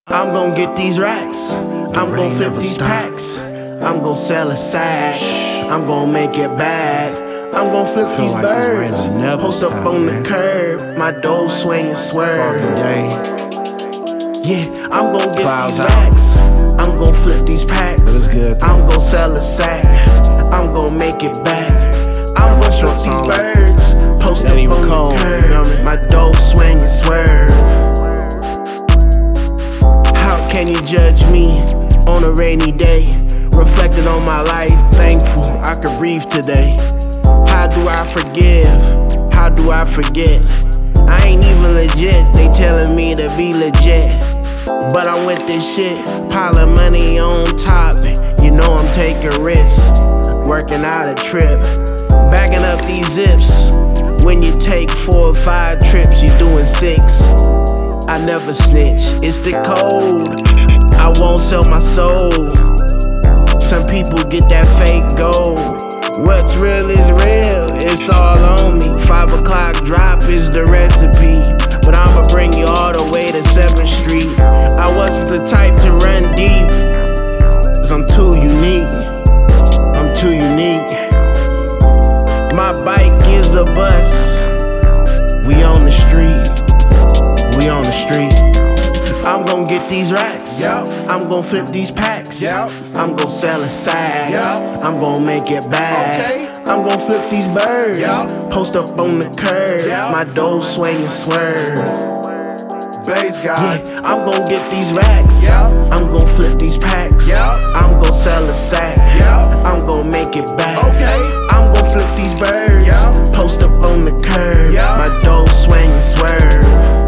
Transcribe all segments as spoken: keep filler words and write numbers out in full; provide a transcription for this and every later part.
I'm gon' get these racks. I'm gon' flip these packs. I'm gon' sell a sack. I'm gon' make it back. I'm gon' flip these like birds. Post up stop, on man. the curb. My dough swing and swerve. Yeah, I'm gon' get Clouds these out. racks. I'm gon' flip these packs. But it's good, though. I'm gon' sell a sack. I'm gon' make it back. I'm gon' flip these on. birds. Post That up even on cold, the you know what I curb. mean? My dough swing and swerve. How can you judge me on a rainy day? Reflecting on my life, thankful I could breathe today. How do I forgive? How do I forget? I ain't even legit, they telling me to be legit. But I'm with this shit, pile of money on top. You know I'm taking risks, working out a trip, bagging up these zips. When you take four or five trips, you doing six. I never snitch, it's the code. I won't sell my soul. Some people get that fake gold. What's real is real, it's all on me. Five o'clock drop is the recipe, but I'ma bring you all the way to seventh street. I wasn't the type to run deep, cause I'm too unique. I'm too unique. My bike is a bus. We on the street. We on the street. I'm gon' get these racks. Yep. I'm gon' flip these packs. Yep. I'm gon' sell a sack. Yep. I'm gon' make it back. Okay. I'm gon' flip these birds. Yep. Post up on the curb. Yep. My dough swing and swerve. Bass God. Yeah, I'm gon' get these racks. Yep. I'm gon' flip these packs. Yep. I'm gon' sell a sack. Yep. I'm gon' make it back. Okay. I'm gon' flip these birds. Yep. Post up on the curb. Yep. My dough swing and swerve.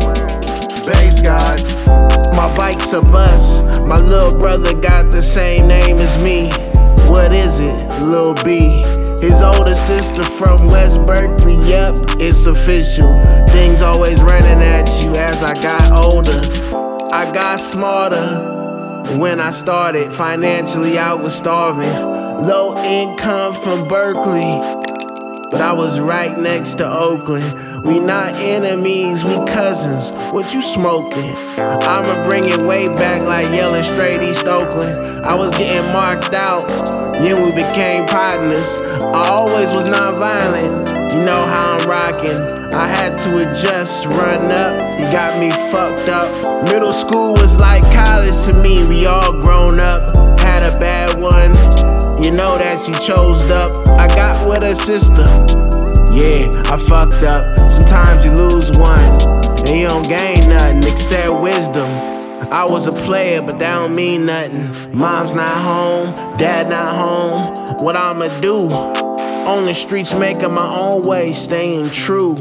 Bass God. My bike's a bus. My little brother got the same name as me. What is it? Lil B. His older sister from West Berkeley. Yep, it's official. Things always running at you as I got older. I got smarter. When I started, financially I was starving. Low income from Berkeley, but I was right next to Oakland. We not enemies, we cousins. What you smoking? I'ma bring it way back like yelling straight East Oakland. I was getting marked out, then we became partners. I always was non-violent, you know how I'm rocking. I had to adjust, run up, you got me fucked up. Middle school was like college to me, we all grown up. Had a bad one, you know that she chose up. I got with her sister. Yeah, I fucked up. Sometimes you lose one, and you don't gain nothing except wisdom. I was a player, but that don't mean nothing. Mom's not home, dad not home. What I'ma do? On the streets, making my own way, staying true.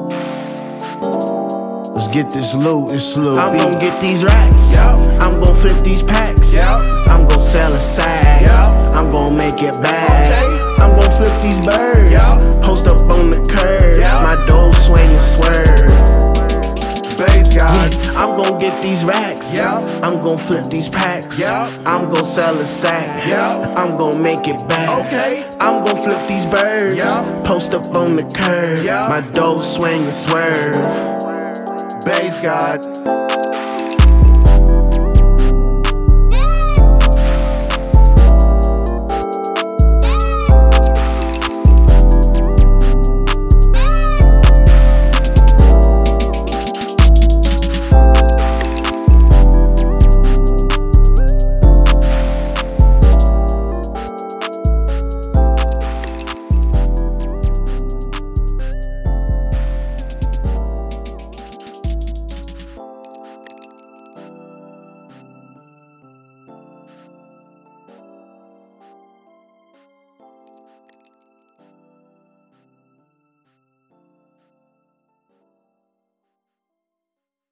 Let's get this loot, it's Lil B. I'm gon' get these racks. Yep. I'm gon' flip these packs. Yep. I'm gon' sell a sack. Yep. I'm gon' make it back. Okay. I'm gon' flip these birds. Yep. Post up on the curb. Yep. My dough swing and swerve. Bass God. Yeah, I'm gon' get these racks. Yep. I'm gon' flip these packs. Yep. I'm gon' sell a sack. Yep. I'm gon' make it back. Okay. I'm gon' flip these birds. Yep. Post up on the curb. Yep. My dough swing and swerve. Bass God.